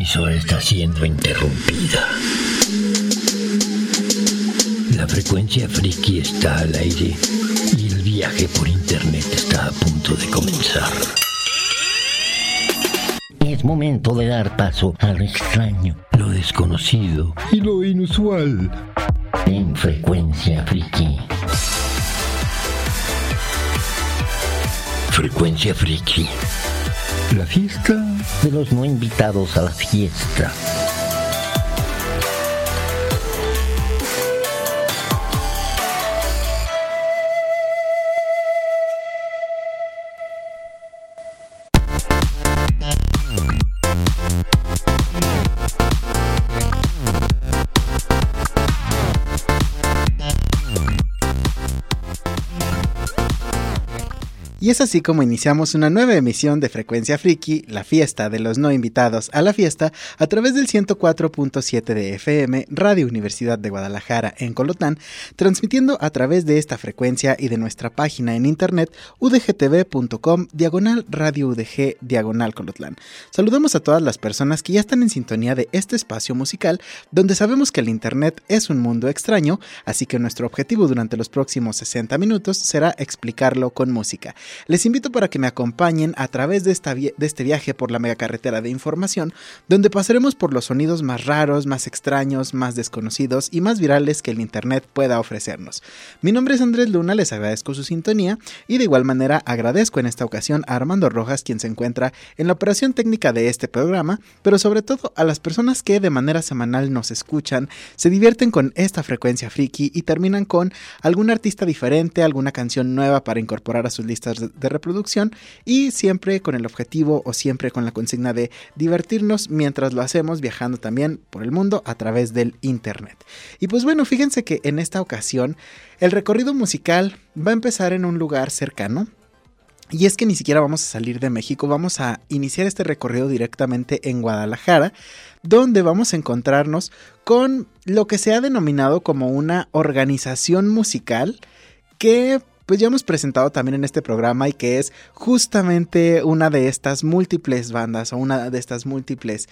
emisora está siendo interrumpida. La frecuencia friki está al aire y el viaje por internet está a punto de comenzar. Es momento de dar paso a lo extraño, lo desconocido y lo inusual en Frecuencia Friki. Frecuencia Friki. La fiesta de los no invitados a la fiesta. Y es así como iniciamos una nueva emisión de Frecuencia Friki, la fiesta de los no invitados a la fiesta, a través del 104.7 de FM, Radio Universidad de Guadalajara en Colotlán, transmitiendo a través de esta frecuencia y de nuestra página en internet udgtv.com/Radio UDG/Colotlán. Saludamos a todas las personas que ya están en sintonía de este espacio musical, donde sabemos que el internet es un mundo extraño, así que nuestro objetivo durante los próximos 60 minutos será explicarlo con música. Les invito para que me acompañen a través de este viaje por la megacarretera de información, donde pasaremos por los sonidos más raros, más extraños, más desconocidos y más virales que el internet pueda ofrecernos. Mi nombre es Andrés Luna, les agradezco su sintonía y de igual manera agradezco en esta ocasión a Armando Rojas, quien se encuentra en la operación técnica de este programa, pero sobre todo a las personas que de manera semanal nos escuchan, se divierten con esta frecuencia friki y terminan con algún artista diferente, alguna canción nueva para incorporar a sus listas de reproducción, y siempre con el objetivo o siempre con la consigna de divertirnos mientras lo hacemos, viajando también por el mundo a través del internet. Y pues bueno, fíjense que en esta ocasión el recorrido musical va a empezar en un lugar cercano. Y es que ni siquiera vamos a salir de México, vamos a iniciar este recorrido directamente en Guadalajara, donde vamos a encontrarnos con lo que se ha denominado como una organización musical que pues ya hemos presentado también en este programa y que es justamente una de estas múltiples bandas o una de estas múltiples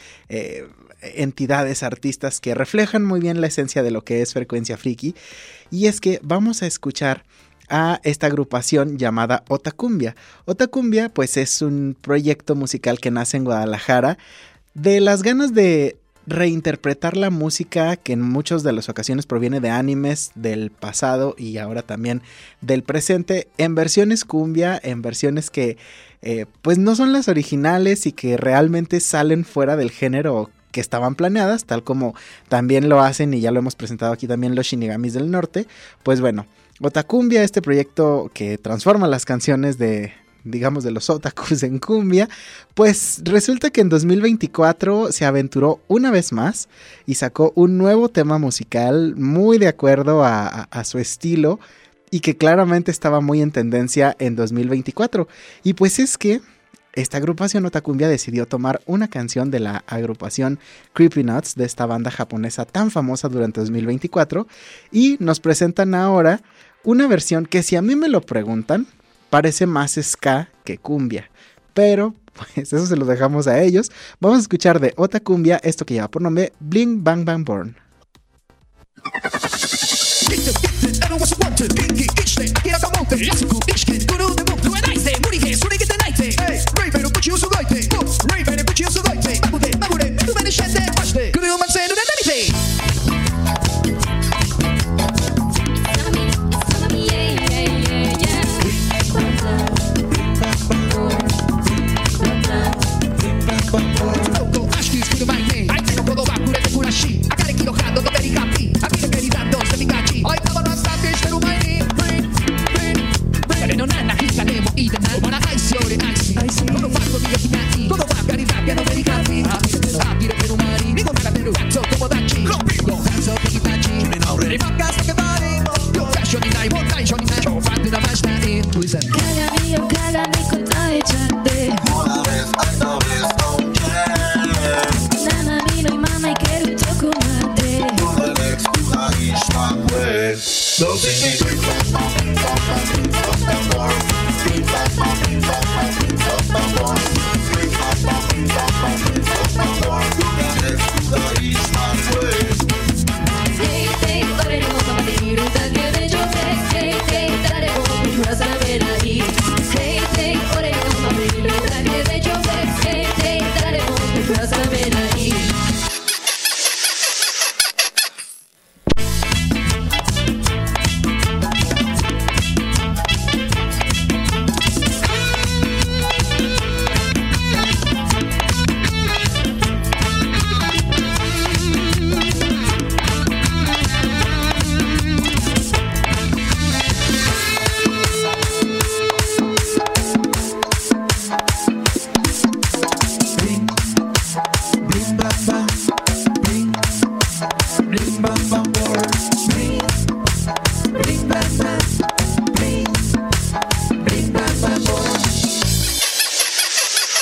entidades, artistas que reflejan muy bien la esencia de lo que es Frecuencia Friki. Y es que vamos a escuchar a esta agrupación llamada Otacumbia. Otacumbia pues es un proyecto musical que nace en Guadalajara de las ganas de reinterpretar la música que en muchas de las ocasiones proviene de animes del pasado y ahora también del presente, en versiones cumbia, en versiones que pues no son las originales y que realmente salen fuera del género que estaban planeadas, tal como también lo hacen y ya lo hemos presentado aquí también los Shinigamis del Norte. Pues bueno, Otacumbia, este proyecto que transforma las canciones de los otakus en cumbia, pues resulta que en 2024 se aventuró una vez más y sacó un nuevo tema musical muy de acuerdo a su estilo y que claramente estaba muy en tendencia en 2024. Y pues es que esta agrupación Otacumbia decidió tomar una canción de la agrupación Creepy Nuts, de esta banda japonesa tan famosa durante 2024, y nos presentan ahora una versión que, si a mí me lo preguntan, parece más ska que cumbia, pero pues eso se lo dejamos a ellos. Vamos a escuchar de Otacumbia esto que lleva por nombre Bling Bang Bang Burn.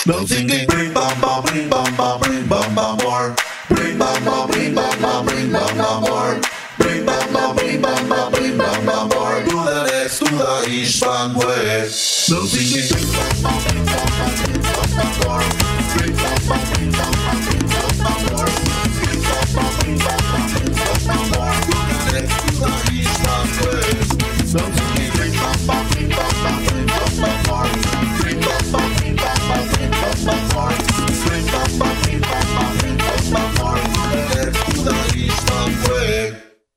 Now sing it, bring bam bam, bring bam bam, bring bam bam more. Bring bam bam, bring bam bam, bring bam bam more. Bring bam bam, bring bam bam, bring bam bam more. Do the next, do the east bang way. Now sing it, bring bam bam, bring bam bam, bring bam bam more. Bring bam bam, bring bam bam, bring bam bam more. Bring bam bam, bring bam bam, bring bam bam more. Do the next, do the east bang way. Now sing it, bring bam bam, bring bam bam, bring bam bam more. Bring bam bam, bring bam bam, bring bam bam more. Bring bam bam, bring bam bam, bring bam bam more. Do the next, do the east bang way.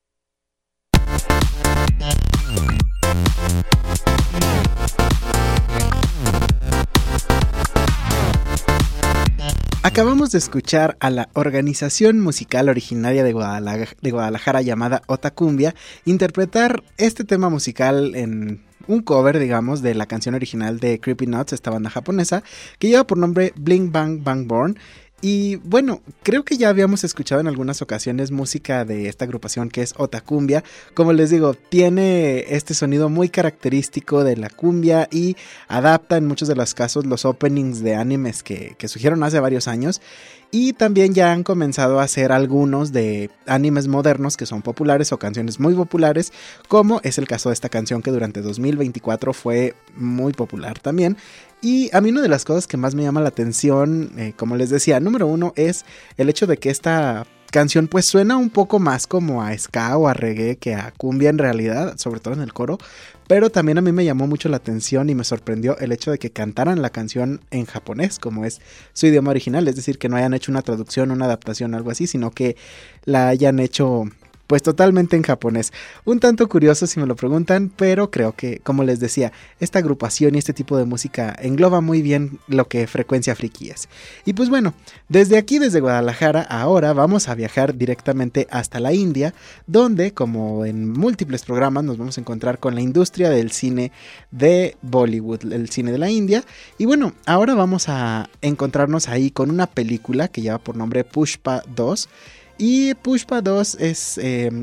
Acabamos de escuchar a la organización musical originaria de Guadalajara llamada Otacumbia interpretar este tema musical en un cover, digamos, de la canción original de Creepy Nuts, esta banda japonesa, que lleva por nombre Bling Bang Bang Born. Y bueno, creo que ya habíamos escuchado en algunas ocasiones música de esta agrupación que es Otacumbia. Como les digo, tiene este sonido muy característico de la cumbia y adapta en muchos de los casos los openings de animes que surgieron hace varios años. Y también ya han comenzado a hacer algunos de animes modernos que son populares o canciones muy populares, como es el caso de esta canción que durante 2024 fue muy popular también. Y a mí una de las cosas que más me llama la atención, como les decía, número uno es el hecho de que esta canción pues suena un poco más como a ska o a reggae que a cumbia en realidad, sobre todo en el coro, pero también a mí me llamó mucho la atención y me sorprendió el hecho de que cantaran la canción en japonés, como es su idioma original, es decir, que no hayan hecho una traducción, una adaptación o algo así, sino que la hayan hecho pues totalmente en japonés. Un tanto curioso si me lo preguntan, pero creo que, como les decía, esta agrupación y este tipo de música engloba muy bien lo que Frecuencia Friki es. Y pues bueno, desde aquí, desde Guadalajara, ahora vamos a viajar directamente hasta la India, donde, como en múltiples programas, nos vamos a encontrar con la industria del cine de Bollywood, el cine de la India. Y bueno, ahora vamos a encontrarnos ahí con una película que lleva por nombre Pushpa 2. Y Pushpa 2 es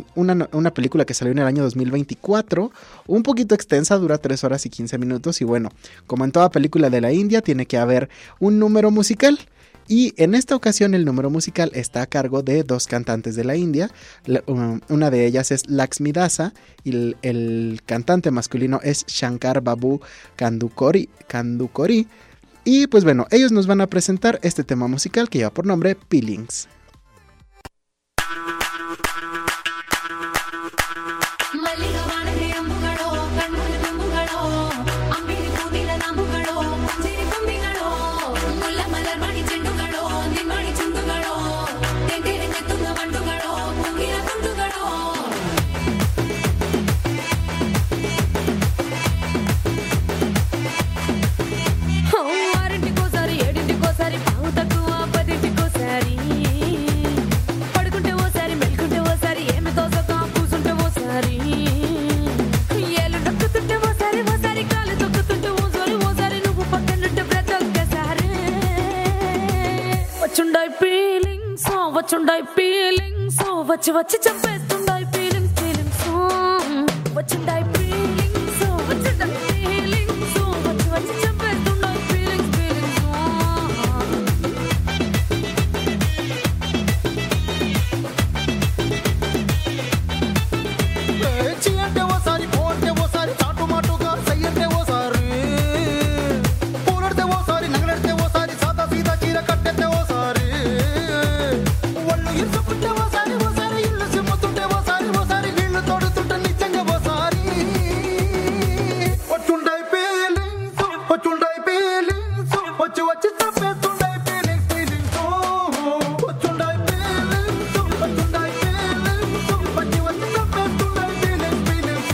una película que salió en el año 2024, un poquito extensa, dura 3 horas y 15 minutos y bueno, como en toda película de la India tiene que haber un número musical. Y en esta ocasión el número musical está a cargo de dos cantantes de la India. Una de ellas es Lakshmi Dasa y el cantante masculino es Shankar Babu Kandukori. Y pues bueno, ellos nos van a presentar este tema musical que lleva por nombre Peelings. వచ్చుండాయి feelings వచ్చి వచ్చి చంపేస్తుండాయి feelings వచ్చుండాయి feelings వచ్చుండాయి feelings వచ్చి వచ్చి చంపేస్తుండాయి ఫీలింగ్స్ చీ అంటే ఓసారి పో అంటే ఓసారి చాటు మాటుగా సై అంటే ఓసారి పూలడితే ఓసారి నగలడితే ఓసారి సాదా సీదా చీర కట్టెత్తే ఓసారి ఇరుసుకుంటే ఓసారి ఓసారి ఇల్లు సిమ్ముతుంటే ఓసారి ఓసారి నీళ్లు తోడుతుంటే నిజంగా ఓసారి వచ్చుండాయి ఫీలింగ్స్ వచ్చి వచ్చి చంపేస్తుండాయి ఫీలింగ్స్ వచ్చుండాయి ఫీలింగ్స్ వచ్చి వచ్చి చంపేస్తుండాయి ఫీలింగ్స్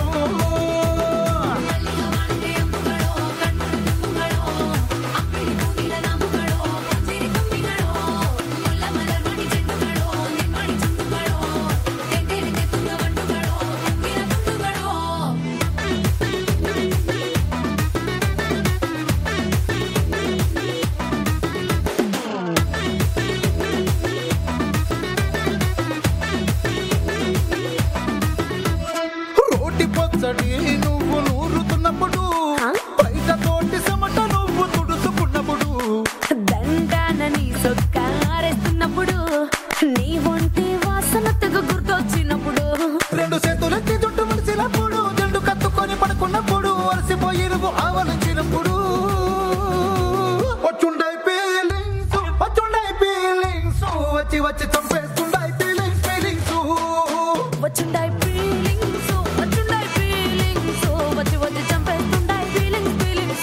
వచ్చి వచ్చి చంపేస్తుండాయి ఫీలింగ్స్ ఫీలింగ్స్ వచ్చుండాయి ఫీలింగ్స్ వచ్చుండాయి ఫీలింగ్స్ వచ్చి వచ్చి చంపేస్తుండాయి ఫీలింగ్స్ ఫీలింగ్స్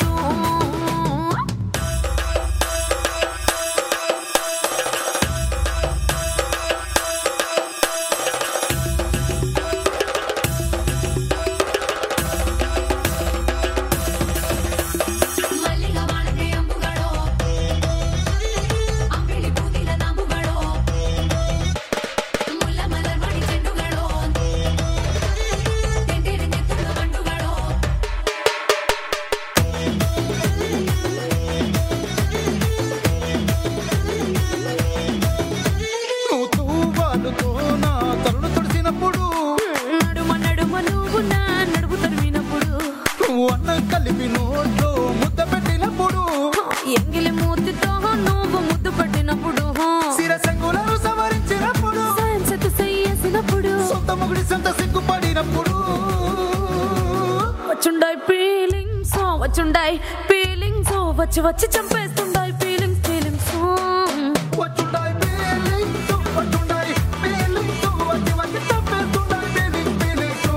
నువ్వు తూవాలుతో నా తలను తుడిసినప్పుడు నడుమ నడుమ నువ్వు నా నడుపు తరిమినప్పుడు నువ్వు అన్నం కలిపి నోట్లో ముద్ద పెట్టినప్పుడు ఎంగిలి మూతితో నువ్వు ముద్దు పట్టినప్పుడు శిరసంగులను సవరించినప్పుడు సాయంసెత్తు చెయ్యేసినప్పుడు సొంత మొగుడి సొంత సిగ్గుపడినప్పుడు వచ్చుండాయి ఫీలింగ్స్ వచ్చుండాయి ఫీలింగ్స్ వచ్చి వచ్చి చంపేస్తుండాయి ఫీలింగ్స్ ఫీలింగ్స్ వచ్చుండాయి ఫీలింగ్స్ వచ్చుండాయి ఫీలింగ్స్ వచ్చి వచ్చి తప్పేస్తుండాయి feelings feelings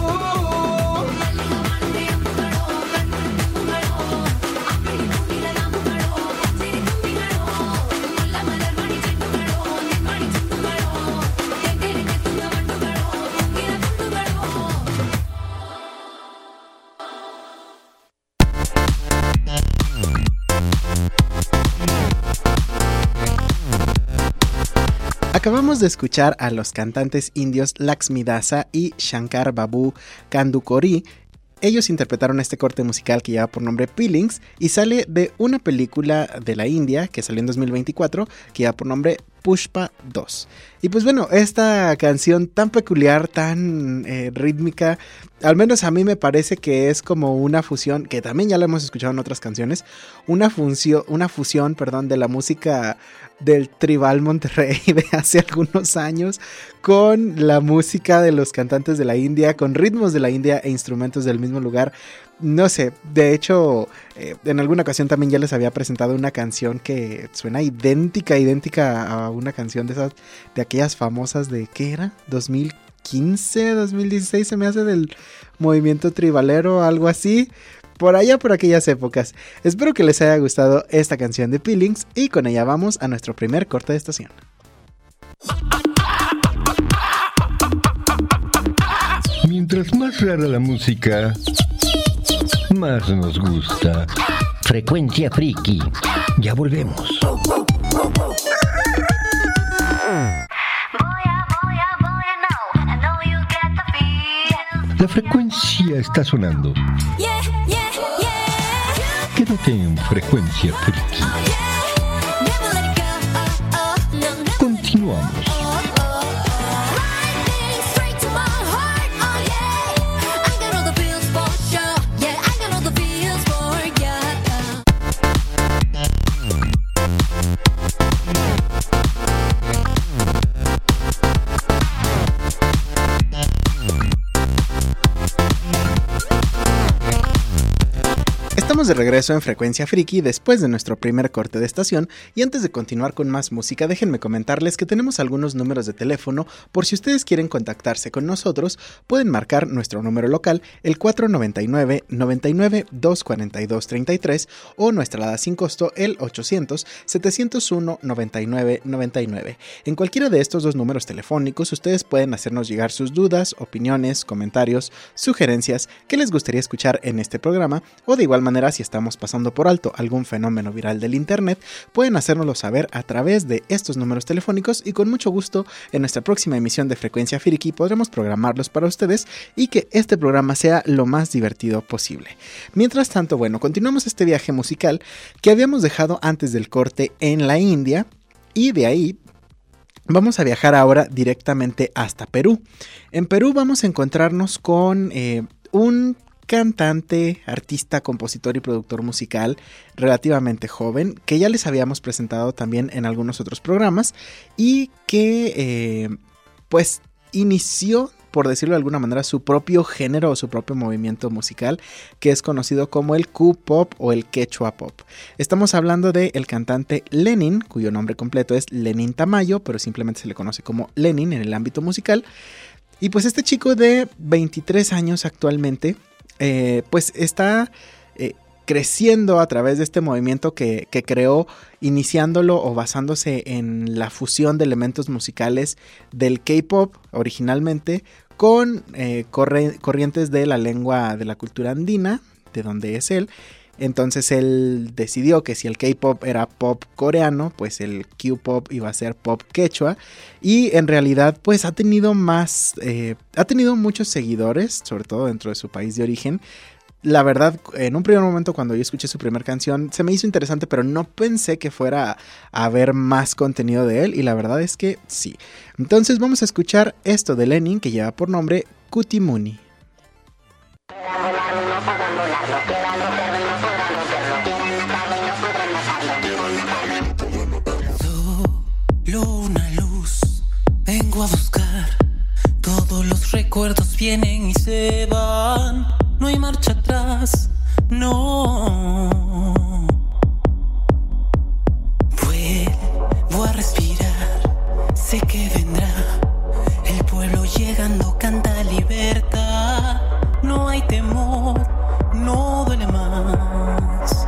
Acabamos de escuchar a los cantantes indios Laxmidasa y Shankar Babu Kandukori. Ellos interpretaron este corte musical que lleva por nombre Feelings y sale de una película de la India que salió en 2024 que lleva por nombre Pushpa 2. Y pues bueno, esta canción tan peculiar, tan rítmica, al menos a mí me parece que es como una fusión, que también ya la hemos escuchado en otras canciones, una fusión, de la música del Tribal Monterrey de hace algunos años con la música de los cantantes de la India, con ritmos de la India e instrumentos del mismo lugar. No sé, de hecho, en alguna ocasión también ya les había presentado una canción que suena idéntica a una canción de esas, de aquellas famosas de, ¿qué era? 2015, 2016 se me hace, del movimiento tribalero, algo así. Por allá, por aquellas épocas. Espero que les haya gustado esta canción de Feelings y con ella vamos a nuestro primer corte de estación. Mientras más rara la música, más nos gusta. Frecuencia Friki. Ya volvemos. La frecuencia está sonando. Quédate en Frecuencia Friki. Continuamos. Estamos de regreso en Frecuencia Friki después de nuestro primer corte de estación y antes de continuar con más música déjenme comentarles que tenemos algunos números de teléfono por si ustedes quieren contactarse con nosotros, pueden marcar nuestro número local el 499-99-242-33 o nuestra alada sin costo el 800-701-9999. En cualquiera de estos dos números telefónicos ustedes pueden hacernos llegar sus dudas, opiniones, comentarios, sugerencias que les gustaría escuchar en este programa o de igual manera si estamos pasando por alto algún fenómeno viral del internet, pueden hacérnoslo saber a través de estos números telefónicos y con mucho gusto en nuestra próxima emisión de Frecuencia Friki podremos programarlos para ustedes y que este programa sea lo más divertido posible. Mientras tanto, bueno, continuamos este viaje musical que habíamos dejado antes del corte en la India y de ahí vamos a viajar ahora directamente hasta Perú. En Perú vamos a encontrarnos con un cantante, artista, compositor y productor musical relativamente joven, que ya les habíamos presentado también en algunos otros programas y que pues inició por decirlo de alguna manera, su propio género o su propio movimiento musical, que es conocido como el Q-Pop o el Quechua Pop. Estamos hablando del cantante Lenin, cuyo nombre completo es Lenin Tamayo, pero simplemente se le conoce como Lenin en el ámbito musical. Y pues este chico de 23 años actualmente, pues está creciendo a través de este movimiento que creó, iniciándolo o basándose en la fusión de elementos musicales del K-pop originalmente con corrientes de la lengua de la cultura andina, de donde es él. Entonces él decidió que si el K-pop era pop coreano, pues el Q-pop iba a ser pop quechua. Y en realidad pues ha tenido muchos seguidores, sobre todo dentro de su país de origen. La verdad, en un primer momento cuando yo escuché su primera canción se me hizo interesante, pero no pensé que fuera a haber más contenido de él, y la verdad es que sí. Entonces vamos a escuchar esto de Lenin, que lleva por nombre Cutimuni. Solo una luz vengo a buscar, todos los recuerdos vienen y se van. No hay marcha atrás, no. Vuelvo a respirar, sé que vendrá. El pueblo llegando canta libertad. No hay temor, no duele más.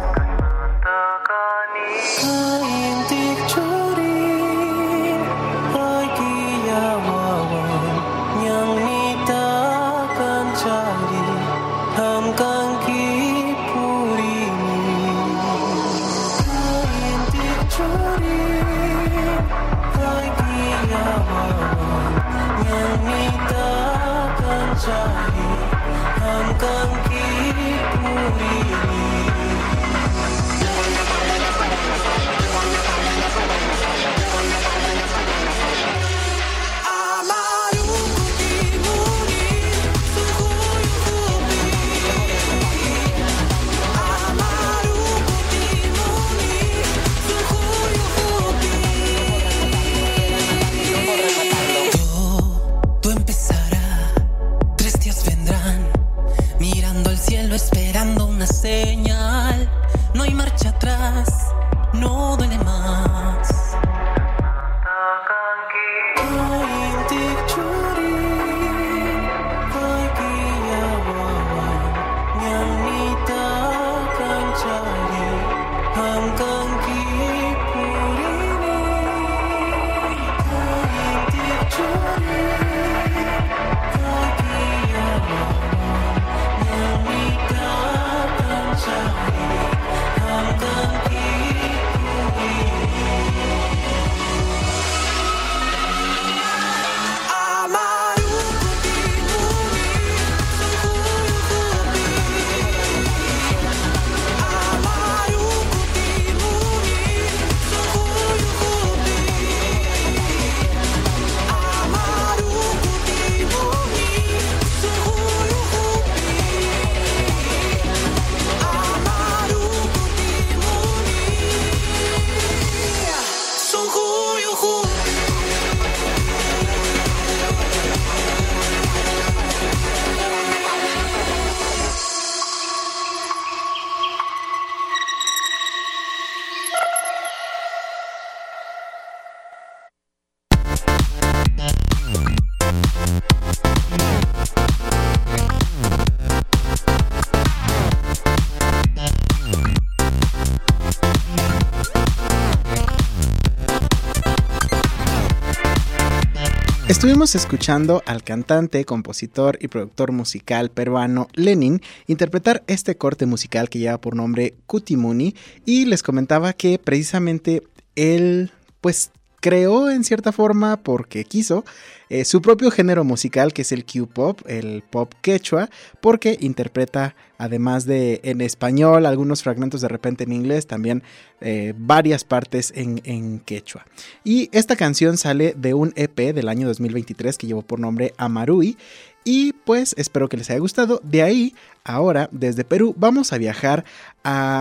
Esperando una señal, no hay marcha atrás, no duele más. Estuvimos escuchando al cantante, compositor y productor musical peruano Lenin interpretar este corte musical que lleva por nombre Cutimuni, y les comentaba que precisamente él pues creó en cierta forma, porque quiso, su propio género musical, que es el Q-Pop, el pop quechua, porque interpreta, además de en español, algunos fragmentos de repente en inglés, también varias partes en quechua. Y esta canción sale de un EP del año 2023 que llevó por nombre Amarui, y pues espero que les haya gustado. De ahí, ahora, desde Perú, vamos a viajar a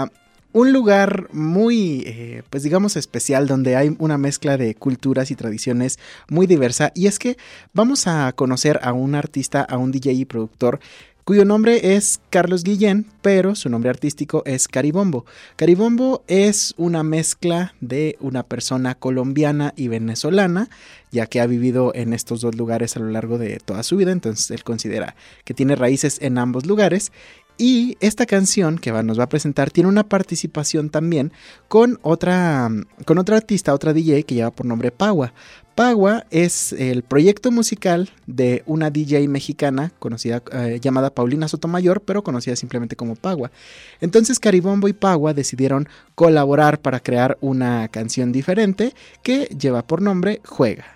un lugar muy, pues digamos especial, donde hay una mezcla de culturas y tradiciones muy diversa. Y es que vamos a conocer a un artista, a un DJ y productor cuyo nombre es Carlos Guillén, pero su nombre artístico es Caribombo. Caribombo es una mezcla de una persona colombiana y venezolana, ya que ha vivido en estos dos lugares a lo largo de toda su vida, entonces él considera que tiene raíces en ambos lugares. Y esta canción que nos va a presentar tiene una participación también con otra artista, otra DJ que lleva por nombre Pagua. Pagua es el proyecto musical de una DJ mexicana conocida, llamada Paulina Sotomayor, pero conocida simplemente como Pagua. Entonces Caribombo y Pagua decidieron colaborar para crear una canción diferente que lleva por nombre Juega.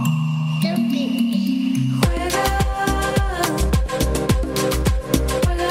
Juega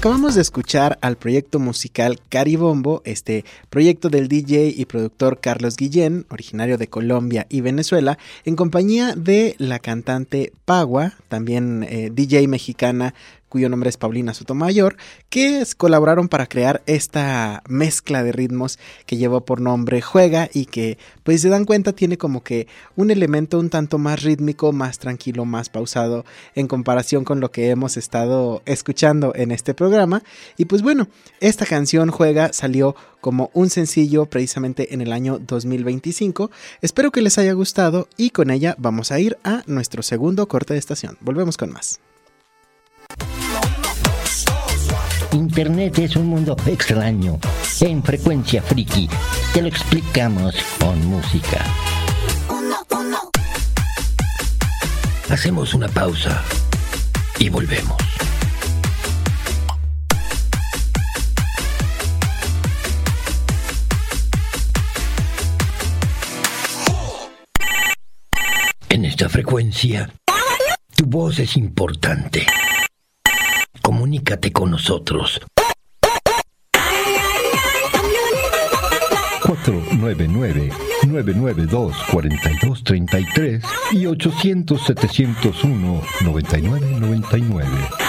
Acabamos de escuchar al proyecto musical Caribombo, este proyecto del DJ y productor Carlos Guillén, originario de Colombia y Venezuela, en compañía de la cantante Pagua, también DJ mexicana, cuyo nombre es Paulina Sotomayor, que colaboraron para crear esta mezcla de ritmos que llevó por nombre Juega y que, pues si se dan cuenta, tiene como que un elemento un tanto más rítmico, más tranquilo, más pausado en comparación con lo que hemos estado escuchando en este programa. Y pues bueno, esta canción Juega salió como un sencillo precisamente en el año 2025. Espero que les haya gustado y con ella vamos a ir a nuestro segundo corte de estación. Volvemos con más. Internet es un mundo extraño. En Frecuencia Friki te lo explicamos con música. Hacemos una pausa y volvemos. En esta frecuencia, tu voz es importante. Comunícate con nosotros. 499-992-4233 y 800-701-9999.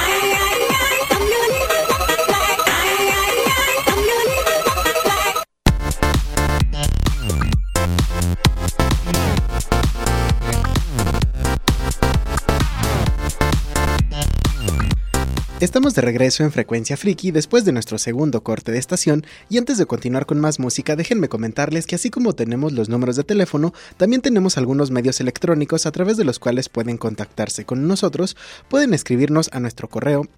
Estamos de regreso en Frecuencia Friki después de nuestro segundo corte de estación y antes de continuar con más música déjenme comentarles que así como tenemos los números de teléfono, también tenemos algunos medios electrónicos a través de los cuales pueden contactarse con nosotros. Pueden escribirnos a nuestro correo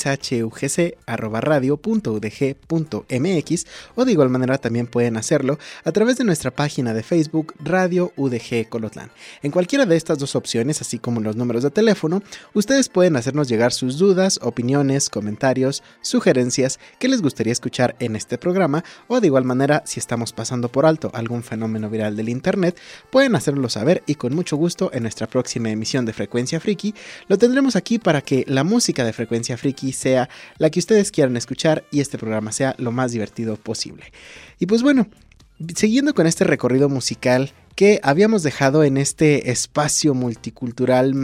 xhugc@radio.udg.mx o de igual manera también pueden hacerlo a través de nuestra página de Facebook Radio UDG Colotlán. En cualquiera de estas dos opciones, así como los números de teléfono, ustedes pueden hacernos llegar sus dudas, opiniones, comentarios, sugerencias que les gustaría escuchar en este programa o de igual manera si estamos pasando por alto algún fenómeno viral del internet pueden hacerlo saber y con mucho gusto en nuestra próxima emisión de Frecuencia Friki lo tendremos aquí para que la música de Frecuencia Friki sea la que ustedes quieran escuchar y este programa sea lo más divertido posible. Y pues bueno, siguiendo con este recorrido musical que habíamos dejado en este espacio multicultural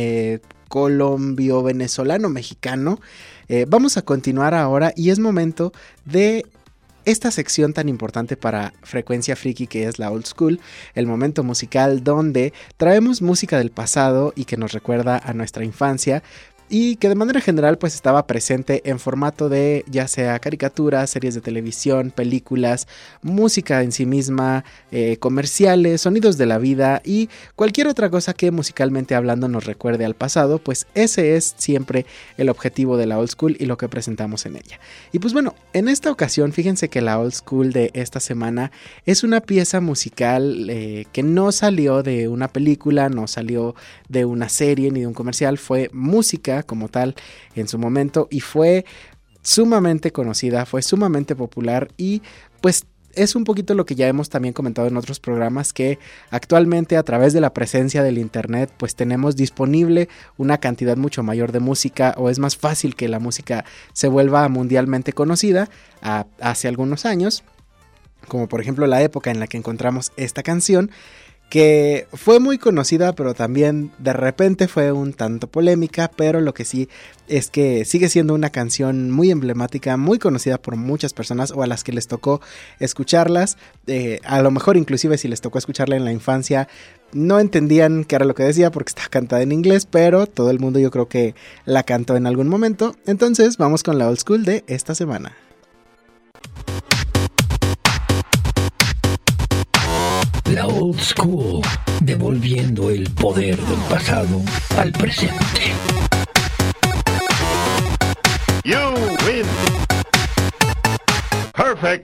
colombio-venezolano-mexicano, vamos a continuar ahora y es momento de esta sección tan importante para Frecuencia Friki que es la Old School, el momento musical donde traemos música del pasado y que nos recuerda a nuestra infancia y que de manera general pues estaba presente en formato de ya sea caricaturas, series de televisión, películas, música en sí misma, comerciales, sonidos de la vida y cualquier otra cosa que musicalmente hablando nos recuerde al pasado, pues ese es siempre el objetivo de la Old School y lo que presentamos en ella. Y pues bueno, en esta ocasión fíjense que la Old School de esta semana es una pieza musical que no salió de una película, no salió de una serie ni de un comercial, fue música como tal en su momento y fue sumamente conocida, fue sumamente popular y pues es un poquito lo que ya hemos también comentado en otros programas que actualmente a través de la presencia del internet pues tenemos disponible una cantidad mucho mayor de música o es más fácil que la música se vuelva mundialmente conocida hace algunos años, como por ejemplo la época en la que encontramos esta canción que fue muy conocida pero también de repente fue un tanto polémica, pero lo que sí es que sigue siendo una canción muy emblemática, muy conocida por muchas personas o a las que les tocó escucharlas, a lo mejor inclusive si les tocó escucharla en la infancia no entendían qué era lo que decía porque estaba cantada en inglés, pero todo el mundo yo creo que la cantó en algún momento. Entonces vamos con la Old School de esta semana. La Old School, devolviendo el poder del pasado al presente. You win. Perfect.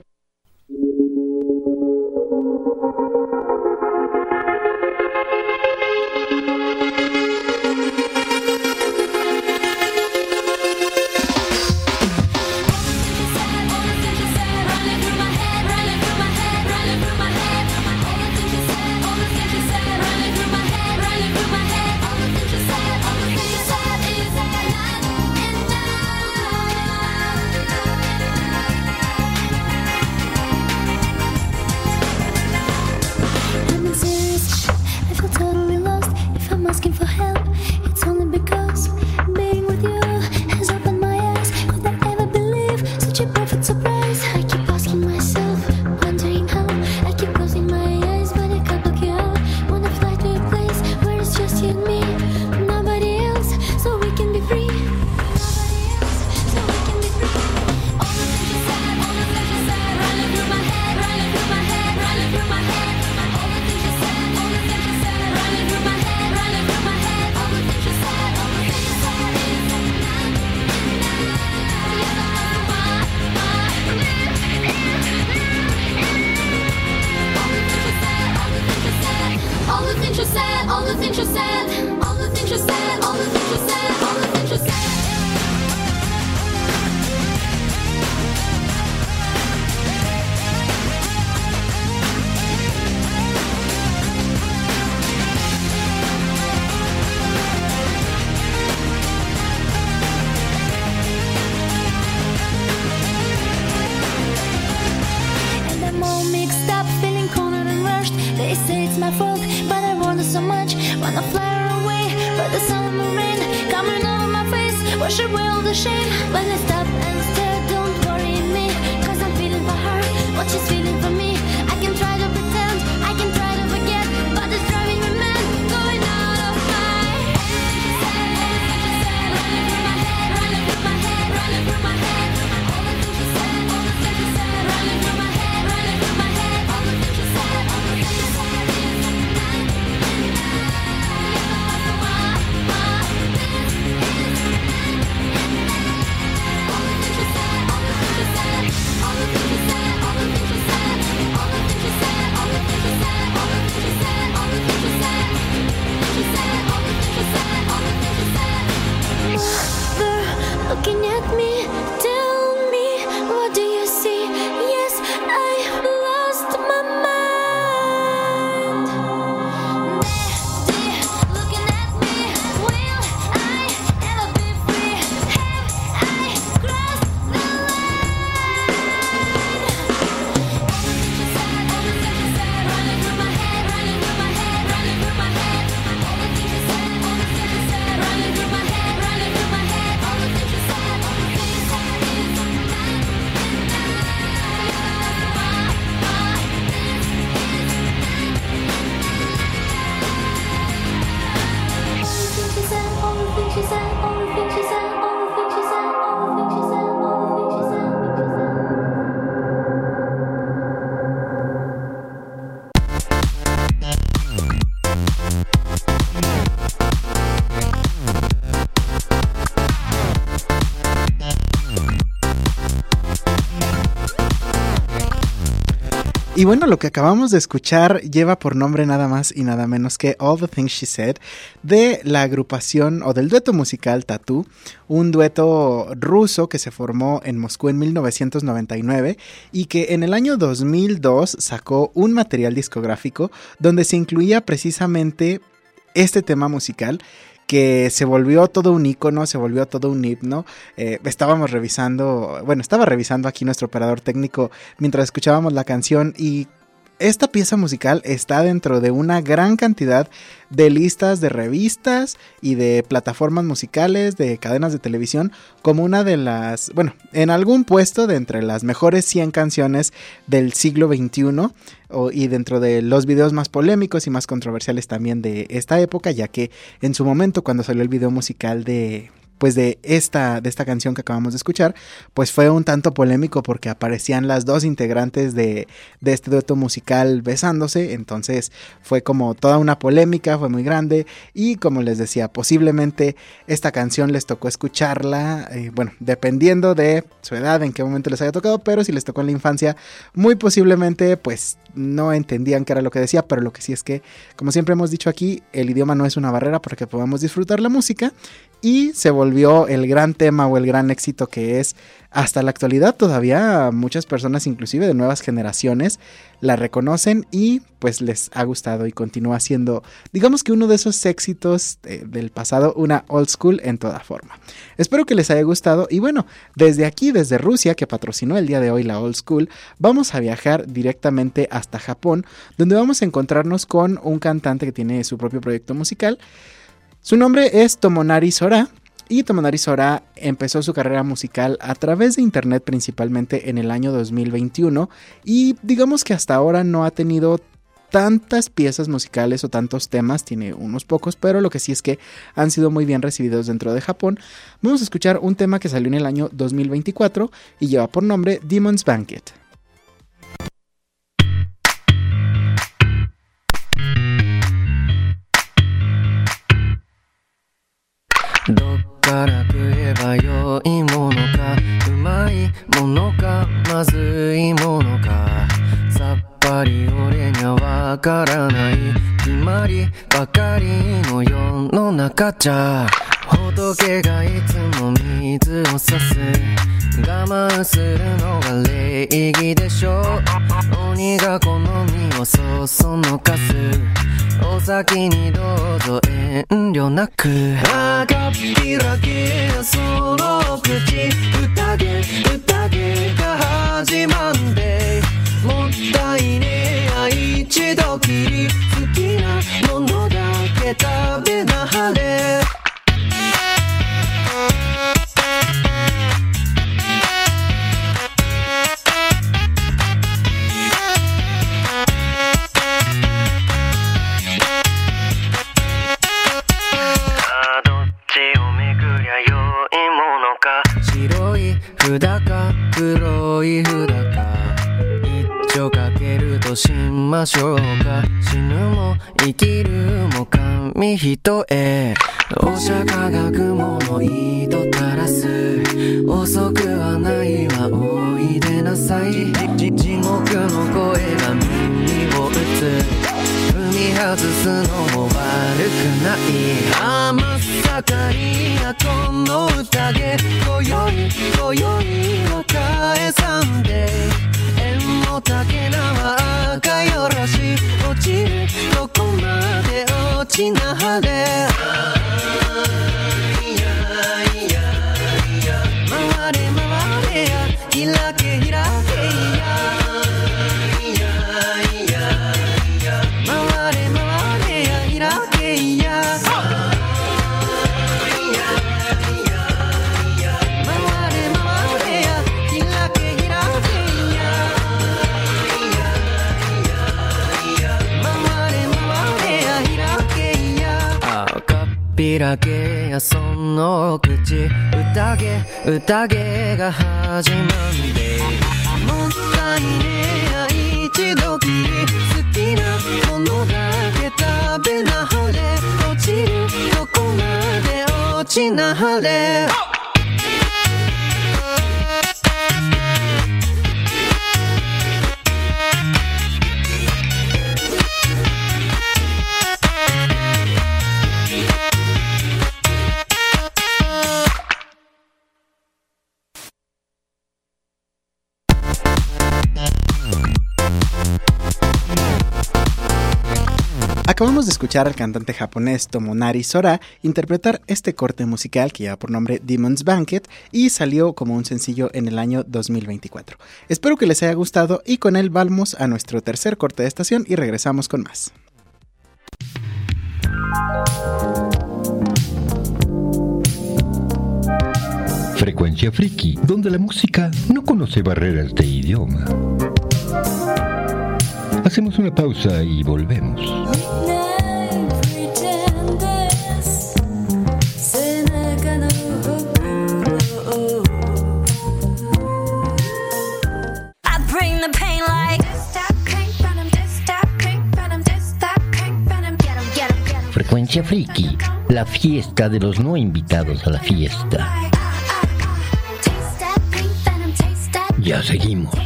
wash away all the shame. When I stop and stare, don't worry me, 'cause I'm feeling for her what she's feeling for me. I can try to pretend, I can try to forget, but it's driving me mad, going out of my head. Running through my head, running through my head, running through my head. All the things she said, all the things she said, running through my head, running through my head. All the things she said, all the things she said. Looking at me, tell me, what do you see? Yes, I lost my mind. They're looking at me, will I ever be free? Have I crossed the line? All the things you said, running through my head, running through my head, running through my head. All the things you said, all the things you said, running through my head, running through my head. All the things you said. Y bueno, lo que acabamos de escuchar lleva por nombre nada más y nada menos que All the Things She Said, de la agrupación o del dueto musical Tatoo, un dueto ruso que se formó en Moscú en 1999 y que en el año 2002 sacó un material discográfico donde se incluía precisamente este tema musical, que se volvió todo un ícono, se volvió todo un himno. Estaba revisando aquí nuestro operador técnico mientras escuchábamos la canción, y esta pieza musical está dentro de una gran cantidad de listas de revistas y de plataformas musicales, de cadenas de televisión, como una de las, en algún puesto de entre las mejores 100 canciones del siglo XXI, y dentro de los videos más polémicos y más controversiales también de esta época, ya que en su momento, cuando salió el video musical de esta canción que acabamos de escuchar, pues fue un tanto polémico porque aparecían las dos integrantes de este dueto musical besándose. Entonces fue como toda una polémica, fue muy grande, y como les decía, posiblemente esta canción les tocó escucharla, dependiendo de su edad, en qué momento les haya tocado, pero si les tocó en la infancia, muy posiblemente pues no entendían qué era lo que decía. Pero lo que sí es que, como siempre hemos dicho aquí, el idioma no es una barrera para que podamos disfrutar la música, y se volvió el gran tema o el gran éxito que es hasta la actualidad. Todavía muchas personas, inclusive de nuevas generaciones, la reconocen y pues les ha gustado, y continúa siendo, digamos que uno de esos éxitos del pasado, una old school en toda forma. Espero que les haya gustado, y bueno, desde aquí, desde Rusia, que patrocinó el día de hoy la old school, vamos a viajar directamente hasta Japón, donde vamos a encontrarnos con un cantante que tiene su propio proyecto musical. Su nombre es Tomonari Sora, y Tomonari Sora empezó su carrera musical a través de internet principalmente en el año 2021, y digamos que hasta ahora no ha tenido tantas piezas musicales o tantos temas, tiene unos pocos, pero lo que sí es que han sido muy bien recibidos dentro de Japón. Vamos a escuchar un tema que salió en el año 2024 y lleva por nombre Demon's Banquet. どっから食えば良いものか、うまいものか、まずいものか、さっぱり俺にはわからない、決まりばかりの世の中じゃ、仏がいつも水を差す、我慢するのが礼儀でしょう、鬼が好みをそそのかす、お先にどうぞ遠慮なく、赤っぴらげやその口、宴が始まんで、もったいねえや一度きり、好きなものだけ食べなはれ。 りゃ良いものか白い札か黒い札か一丁かけるとしましょうか死ぬも生きるも紙一重お釈迦学問の糸垂らす遅くはないわおいでなさい地獄の声が耳を打つ踏み外すのも悪くない甘さかりやこの宴今宵は返さんで縁も竹縄赤よろし落ちるとこまで落ちなはれ回れ回れや開け開けや回れ回れや開けや開けやその口宴が始まんでもったいねえや一度きり好きなものだけ食べなはれ落ちるとこまで落ちなはれ Acabamos de escuchar al cantante japonés Tomonari Sora interpretar este corte musical que lleva por nombre Demon's Banquet y salió como un sencillo en el año 2024. Espero que les haya gustado y con él vamos a nuestro tercer corte de estación y regresamos con más. Frecuencia Friki, donde la música no conoce barreras de idioma. Hacemos una pausa y volvemos. Frecuencia Friki, la fiesta de los no invitados a la fiesta. Ya seguimos.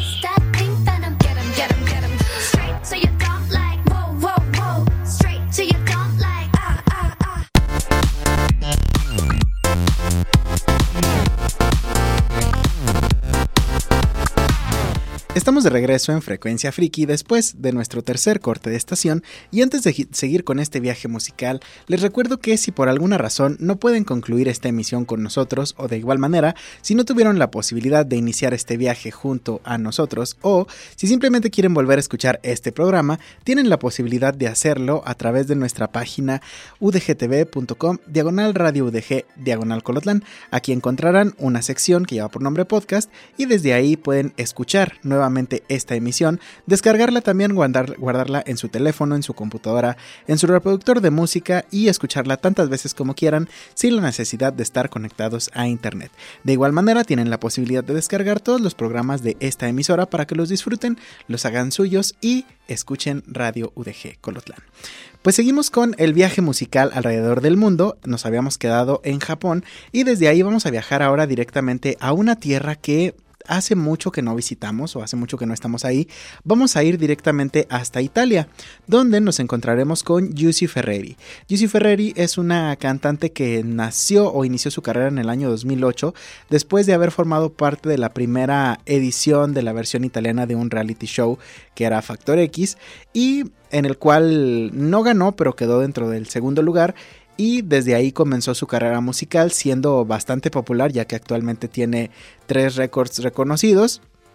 Estamos de regreso en Frecuencia Friki después de nuestro tercer corte de estación y antes de seguir con este viaje musical, les recuerdo que si por alguna razón no pueden concluir esta emisión con nosotros o de igual manera, si no tuvieron la posibilidad de iniciar este viaje junto a nosotros o si simplemente quieren volver a escuchar este programa, tienen la posibilidad de hacerlo a través de nuestra página udgtv.com/radio udg/Colotlán. Aquí encontrarán una sección que lleva por nombre podcast y desde ahí pueden escuchar nuevamente esta emisión, descargarla también, guardarla en su teléfono, en su computadora, en su reproductor de música y escucharla tantas veces como quieran sin la necesidad de estar conectados a internet. De igual manera tienen la posibilidad de descargar todos los programas de esta emisora para que los disfruten, los hagan suyos y escuchen Radio UDG Colotlán. Pues seguimos con el viaje musical alrededor del mundo, nos habíamos quedado en Japón y desde ahí vamos a viajar ahora directamente a una tierra que hace mucho que no visitamos o hace mucho que no estamos ahí. Vamos a ir directamente hasta Italia, donde nos encontraremos con Giusy Ferreri. Giusy Ferreri es una cantante que nació o inició su carrera en el año 2008, después de haber formado parte de la primera edición de la versión italiana de un reality show que era Factor X, y en el cual no ganó, pero quedó dentro del segundo lugar. Y desde ahí comenzó su carrera musical, siendo bastante popular, ya que actualmente tiene 3 récords reconocidos.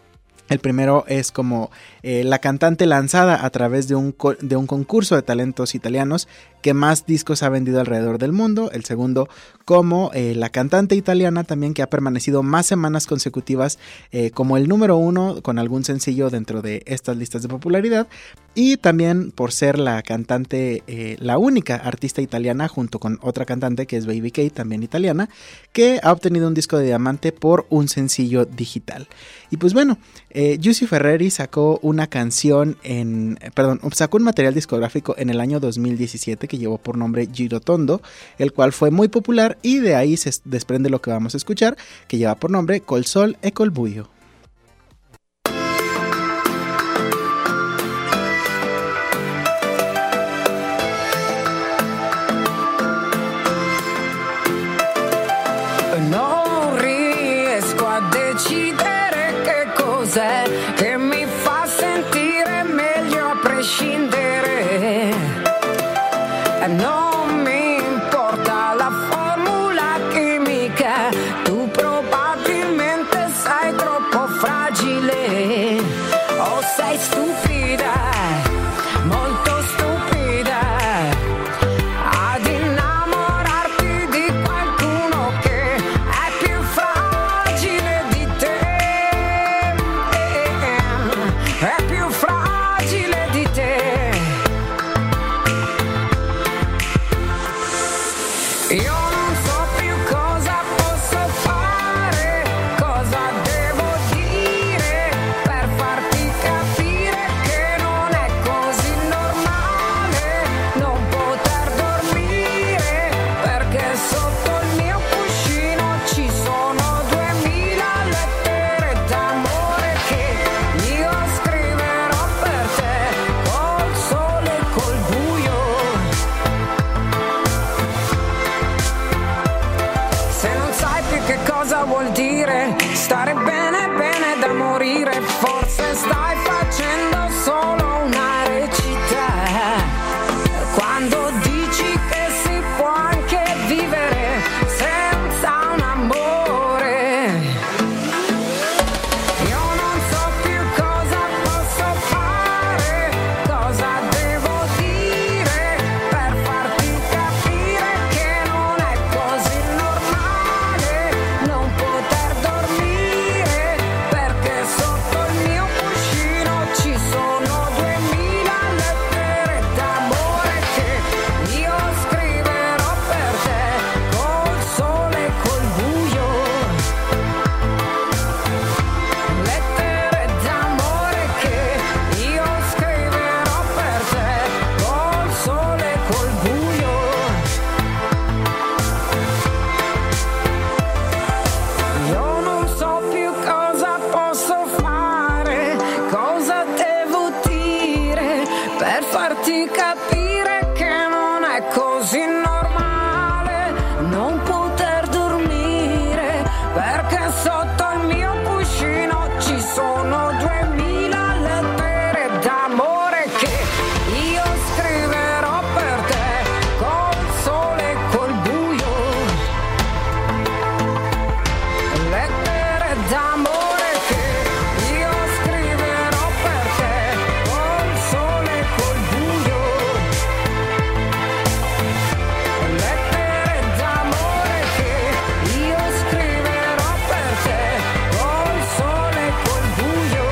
El primero es como la cantante lanzada a través de un concurso de talentos italianos que más discos ha vendido alrededor del mundo. El segundo, como la cantante italiana también que ha permanecido más semanas consecutivas como el número 1 con algún sencillo dentro de estas listas de popularidad. Y también por ser la cantante, la única artista italiana junto con otra cantante que es Baby K, también italiana, que ha obtenido un disco de diamante por un sencillo digital. Y pues bueno, Giusy Ferreri sacó una canción sacó un material discográfico en el año 2017 que llevó por nombre Girotondo, el cual fue muy popular y de ahí se desprende lo que vamos a escuchar, que lleva por nombre Col Sol e Col Buio. Non riesco a decidere che cos'è che mi fa sentire meglio a prescindere. Non mi importa la formula chimica, tu probabilmente sei troppo fragile. O sei stupida, molto stupida, ad innamorarti di qualcuno che è più fragile di te, è più fragile di te. Io non so più cosa posso fare, cosa devo dire per farti capire che non è così normale non poter dormire, perché sotto il mio cuscino ci sono 2000 lettere d'amore che io scriverò per te col sole e col buio. Se non sai più che cosa vuol dire stare bene bene da morire, forse stai facendo solo una recita quando dici che si può anche vivere senza un amore. Io non so più cosa posso fare, cosa devo dire per farti capire che non è così normale non poter dormire, perché sotto il mio cuscino ci sono 2000 lettere d'amore che io scriverò per te col sole e col buio. Lettere d'amore che io scriverò per te col sole e col buio. Io non so più cosa posso fare, cosa devo dire per farti capire che non è così normale non poter dormire, perché sotto il mio cuscino ci sono 2000 lettere d'amore che io scriverò per te col sole e col buio. Lettere d'amore che io scriverò per te col sole e col buio. Lettere d'amore che io scriverò per te col sole e col buio.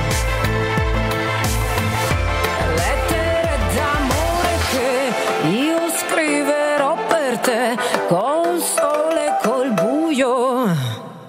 Lettere d'amore che io scriverò per te col sole e col buio.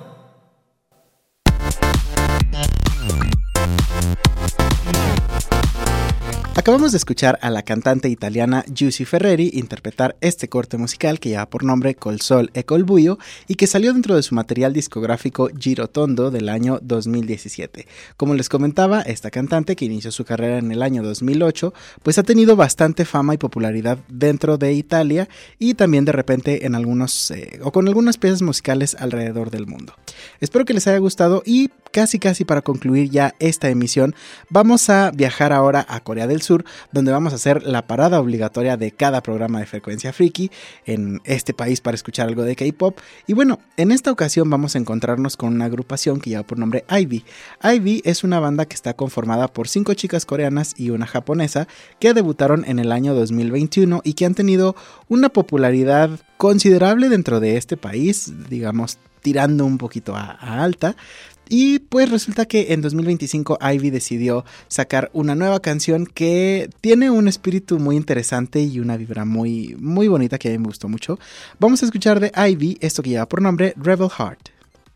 Acabamos de escuchar a la cantante italiana Giusy Ferreri interpretar este corte musical que lleva por nombre Col Sol e Col Buio y que salió dentro de su material discográfico Girotondo del año 2017. Como les comentaba, esta cantante que inició su carrera en el año 2008 pues ha tenido bastante fama y popularidad dentro de Italia y también de repente en algunos o con algunas piezas musicales alrededor del mundo. Espero que les haya gustado y casi para concluir ya esta emisión, vamos a viajar ahora a Corea del Sur, donde vamos a hacer la parada obligatoria de cada programa de Frecuencia Friki en este país para escuchar algo de K-pop. Y bueno, en esta ocasión vamos a encontrarnos con una agrupación que lleva por nombre IVE. IVE es una banda que está conformada por 5 chicas coreanas y una japonesa que debutaron en el año 2021 y que han tenido una popularidad considerable dentro de este país, digamos tirando un poquito a alta. Y pues resulta que en 2025 IVE decidió sacar una nueva canción que tiene un espíritu muy interesante y una vibra muy bonita que a mí me gustó mucho. Vamos a escuchar de IVE esto que lleva por nombre Rebel Heart.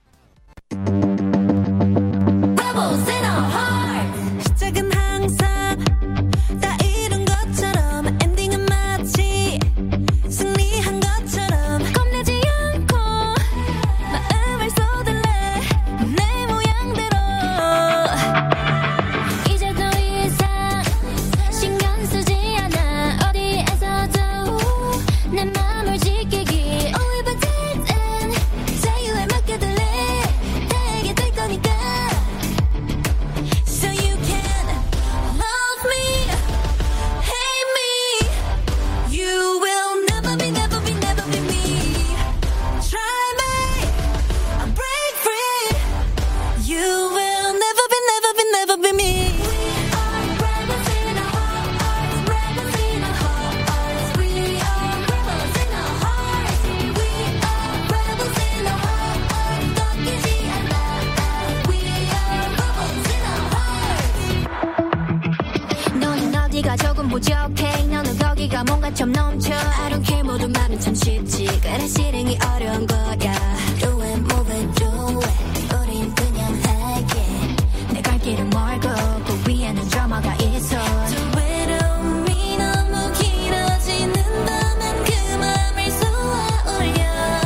부족해 너는 거기가 뭔가 좀 넘쳐 I don't care 모두 말은 참 쉽지 그래 실행이 어려운 거야 Do it, move it, do it 우린 그냥 할게 내 갈 길은 멀고 그 위에는 드라마가 있어 저 외로움이 너무 길어지는다면 그 맘을 쏘아 올려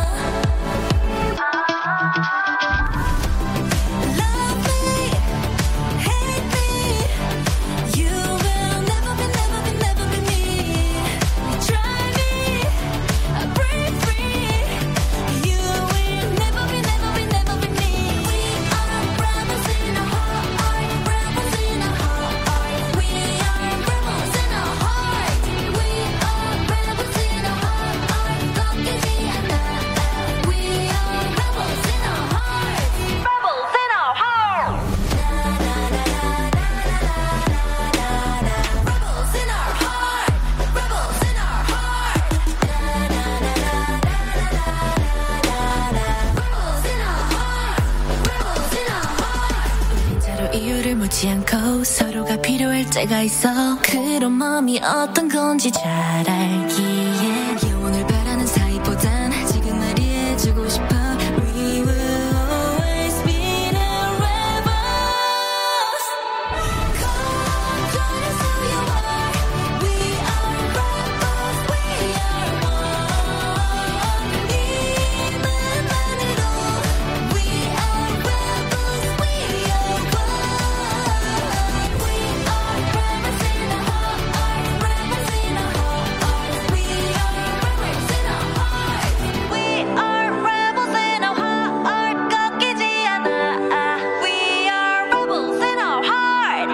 Love me, hate me You will never be Try me, break free You will never be me We are rebels in our heart Rebels in our heart We are rebels in our heart We are rebels in our heart 꺾이지 않아 We are rebels in our heart Rebels in our heart Rebels in our heart Rebels in our heart Rebels in our heart Rebels in our heart 진짜로 이유를 묻지 않고 서로가 필요할 때가 있어 그런 마음이 어떤 건지 잘 알기에 영원을 바라는 사이보단 지금 말해주고 싶어 We will always be the rebels Come join us who you are We are rebels We are one 이름만 해도 We are rebels We are one We are rebels in our heart Rebels in our heart We are rebels in our heart We are rebels in our heart 꺾이지 않아 We are rebels in our heart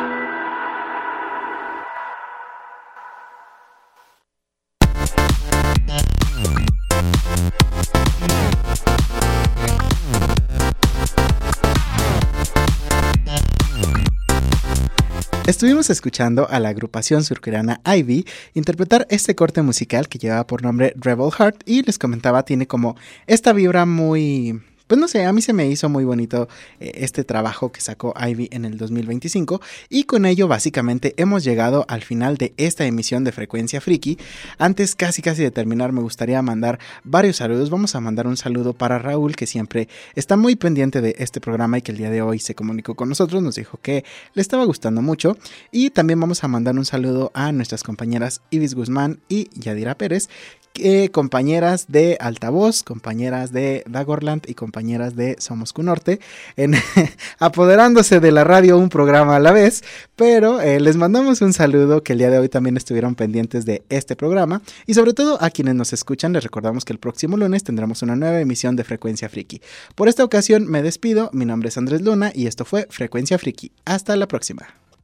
Estuvimos escuchando a la agrupación surcoreana IVE interpretar este corte musical que llevaba por nombre Rebel Heart y les comentaba, tiene como esta vibra muy... Pues no sé, a mí se me hizo muy bonito este trabajo que sacó IVE en el 2025 y con ello básicamente hemos llegado al final de esta emisión de Frecuencia Friki. Antes casi de terminar me gustaría mandar varios saludos. Vamos a mandar un saludo para Raúl, que siempre está muy pendiente de este programa y que el día de hoy se comunicó con nosotros, nos dijo que le estaba gustando mucho. Y también vamos a mandar un saludo a nuestras compañeras Ibis Guzmán y Yadira Pérez, compañeras de Altavoz, compañeras de Dagorland y compañeras de Somos Cunorte, apoderándose de la radio un programa a la vez, pero les mandamos un saludo, que el día de hoy también estuvieron pendientes de este programa, y sobre todo a quienes nos escuchan les recordamos que el próximo lunes tendremos una nueva emisión de Frecuencia Friki. Por esta ocasión me despido, mi nombre es Andrés Luna y esto fue Frecuencia Friki. Hasta la próxima.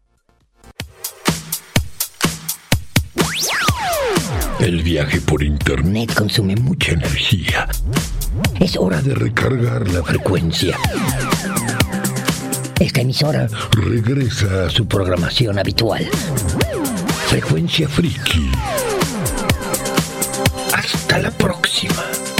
El viaje por internet consume mucha energía. Es hora de recargar la frecuencia. Esta emisora regresa a su programación habitual. Frecuencia Friki. Hasta la próxima.